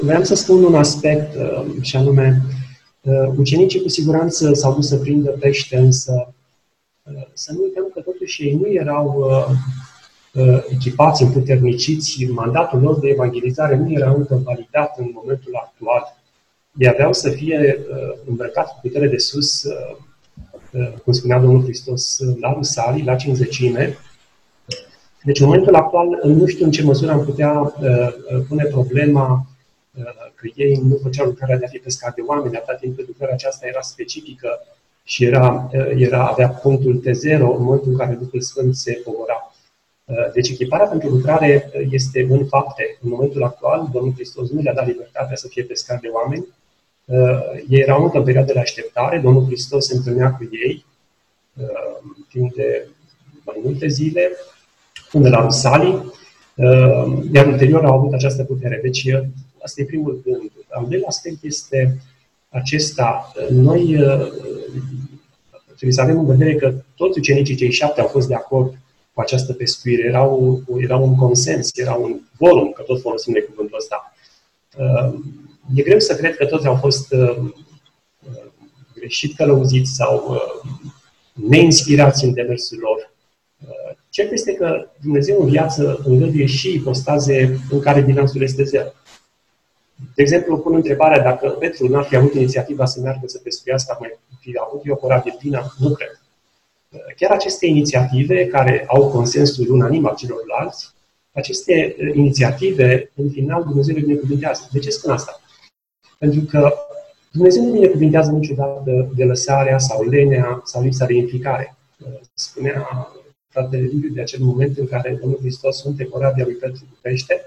Vreau să spun un aspect, și anume, ucenicii cu siguranță s-au dus să prindă pește, însă să nu uităm că totuși ei nu erau echipați, împuterniciți, mandatul lor de evangelizare nu era încă validat în momentul actual. Ei aveau să fie îmbrăcați cu putere de sus, cum spunea Domnul Hristos, la Rusalii, la Cincizecime. Deci, în momentul actual, nu știu în ce măsură am putea pune problema că ei nu făceau lucrarea de a fi pescar de oameni, atâta timp cât lucrarea aceasta era specifică și avea punctul T0 în momentul în care Duhul Sfânt se pogora. Deci echiparea pentru lucrare este în fapte. În momentul actual, Domnul Hristos nu le-a dat libertatea să fie pescar de oameni. Ei erau încă în perioadă de așteptare. Domnul Hristos se întâlnea cu ei timp de mai multe zile, până la Rusalii, iar ulterior au avut această putere. Deci, asta e primul gând. Al doilea aspect este acesta. Noi trebuie să avem în vedere că toți ucenicii, cei 7, au fost de acord cu această pescuire. Era un consens, era un vorum, că tot folosim de cuvântul ăsta. E greu să cred că toți au fost greșit călăuziți sau neinspirați în demersul lor. Cert este că Dumnezeu în viață îngăduie și ipostaze în care bilanțul este zero. De exemplu, pun întrebarea dacă Petru n-ar fi avut inițiativa să meargă să pescuiască, ar mai fi avut o corabie plină? Nu cred. Chiar aceste inițiative, care au consensul unanim al celorlalți, aceste inițiative, în final, Dumnezeu le binecuvintează. De ce spun asta? Pentru că Dumnezeu nu binecuvintează niciodată de lăsarea sau lenea sau lipsa de implicare. Spunea fratele Liviu de acel moment în care Domnul Hristos umple corabia lui Petru cu pește,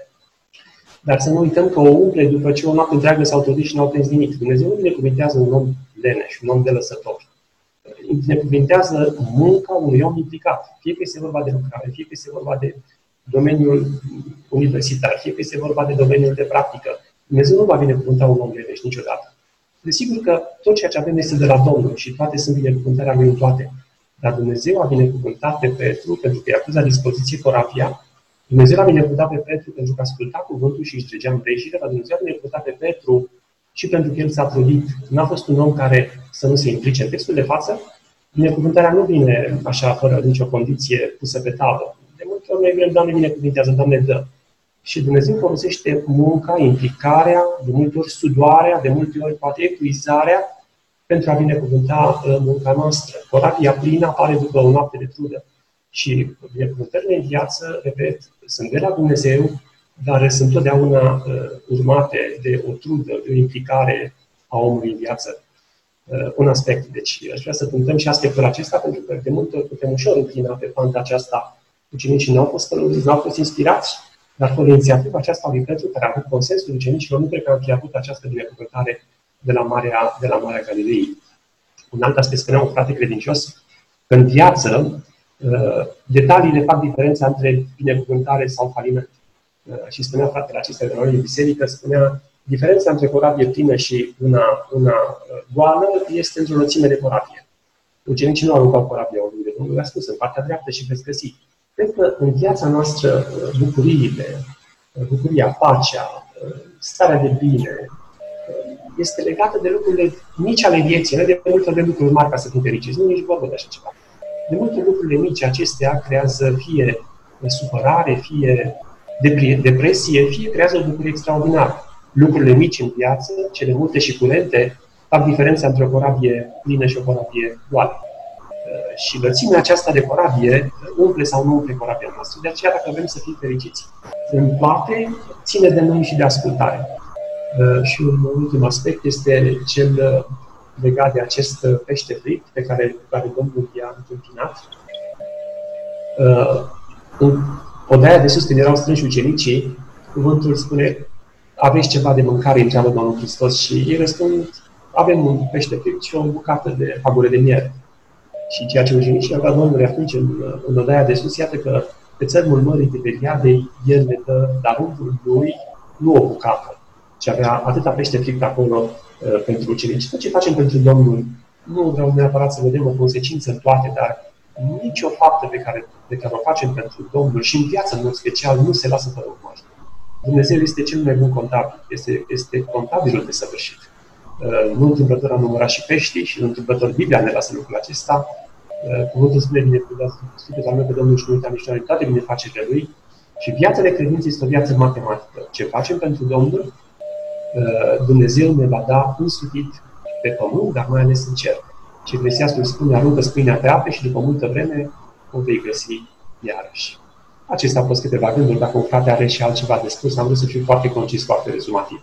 dar să nu uităm că o umple după ce o noapte întreagă s-au trudit și n-au prins nimic. Dumnezeu nu binecuvintează un om leneș, un om de lăsător. Binecuvintează munca unui om implicat. Fie că este vorba de lucrare, fie că este vorba de domeniul universitar, fie că este vorba de domeniul de practică. Dumnezeu nu va binecuvânta un om leneș niciodată. Desigur că tot ceea ce avem este de la Domnul și toate sunt binecuvântarea lui în toate. Dar Dumnezeu a binecuvântat pe Petru pentru că i-a pus la dispoziție corabia. Dumnezeu a binecuvântat pe Petru pentru că asculta cuvântul și își dregea îmbrejile, dar Dumnezeu a binecuvântat pe Petru și pentru că el s-a trudit. N-a fost un om care să nu se implice. În textul de față, binecuvântarea nu vine așa, fără nicio condiție pusă pe tavă. De multe ori noi vrem, Doamne, binecuvintează, Doamne, dă. Și Dumnezeu folosește munca, implicarea, de multe ori sudoarea, de multe ori poate epuizarea, pentru a binecuvânta munca noastră. Corabia plină apare după o noapte de trudă. Și binecuvântările în viață, repet, sunt de la Dumnezeu, dar sunt totdeauna urmate de o trudă, de o implicare a omului în viață. Un aspect. Deci, aș vrea să punctăm și aspectul acesta, pentru că de multe ori putem ușor înclina pe panta aceasta. Ucenicii n-au fost călăuziți, n-au fost inspirați, dar fără inițiativa aceasta lui Petru, care a avut consensul ucenicilor, nu cred că am fi avut această binecuvântare de la Marea Galilei. Un alt aspect, spunea un frate credincios, că în viață detaliile fac diferența între binecuvântare sau faliment. Și spunea fratele acesta de la noi în biserică, spunea, diferența între corabie plină și una goală este într-o lățime de corabie. Ucenicii nu au aruncat corabia oriunde. Domnul a spus, în partea dreaptă și veți găsi. Cred că în viața noastră bucuria, pacea, starea de bine, este legată de lucrurile mici ale vieții, nu de multe de lucruri mari ca să fim fericiți. Nu nici vorbă de așa ceva. De multe lucrurile mici acestea creează fie supărare, fie depresie, fie creează o bucurie extraordinară. Lucrurile mici în viață, cele multe și curente, fac diferența între o corabie plină și o corabie goală. Și lățimea aceasta de corabie umple sau nu umple corabia noastră. De aceea, dacă vrem să fim fericiți în toate, ține de noi și de ascultare. Și un ultim aspect este cel legat de acest pește fript pe care Domnul i-a întâmpinat. În odaia de sus, când erau strânși ucenicii, cuvântul spune, aveți ceva de mâncare, întreabă Domnul Hristos, și ei răspund, avem un pește fript și o bucată de fagure de miere. Și ceea ce ucenicii aveau Domnului atunci în odaia de sus, iată că pe țărmul Mării Tiberiadei, el le dă darul lui, nu o bucată, ci avea atâta pește fript acolo pentru ucenici. Tot ce facem pentru Domnul, nu vreau neapărat să vedem o consecință în toate, dar nicio faptă pe care o facem pentru Domnul și în viață, în mod special, nu se lasă fără urmare. Dumnezeu este cel mai bun contabil, este contabilul desăvârșit. Nu întâmplător a numărat și peștii și nu întâmplător Biblia ne lasă lucrul acesta. Cuvântul spune binecuvântat Sfântul al meu pe Domnul și nu uita nici toate binefacerile Lui. Și viața de credință este o viață matematică. Ce facem pentru Domnul, Dumnezeu ne va da însutit pe pământ, dar mai ales în cer. Și Eclesiastul spune, aruncă pâinea pe ape și după multă vreme o vei găsi iarăși. Acestea au fost câteva gânduri. Dacă un frate are și altceva de spus, am vrut să fiu foarte concis, foarte rezumativ.